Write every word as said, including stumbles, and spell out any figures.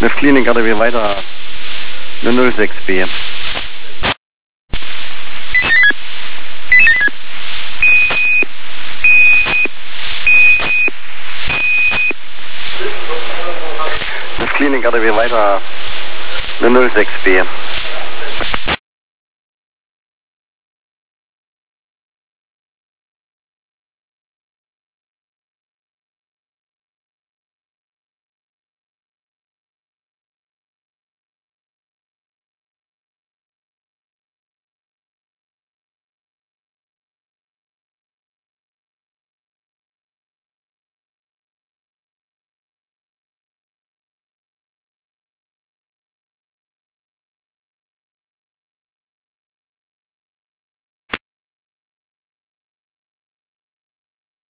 Lift Klinik A D W weiter eine null sechs B. Lift Klinik A D W weiter eine null sechs B.